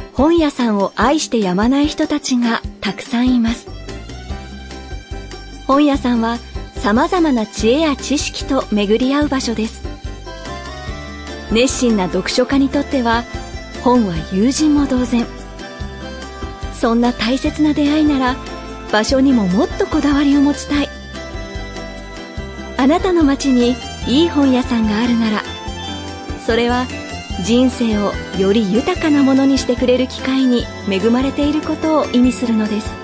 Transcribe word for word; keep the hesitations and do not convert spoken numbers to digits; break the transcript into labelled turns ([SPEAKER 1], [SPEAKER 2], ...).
[SPEAKER 1] 本屋さんを愛してやまない人たちがたくさんいます。本屋さんはさまざまな知恵や知識と巡り合う場所です。熱心な読書家にとっては本は友人も同然。そんな大切な出会いなら場所にももっとこだわりを持ちたい。あなたの街にいい本屋さんがあるなら、それは人生をより豊かなものにしてくれる機会に恵まれていることを意味するのです。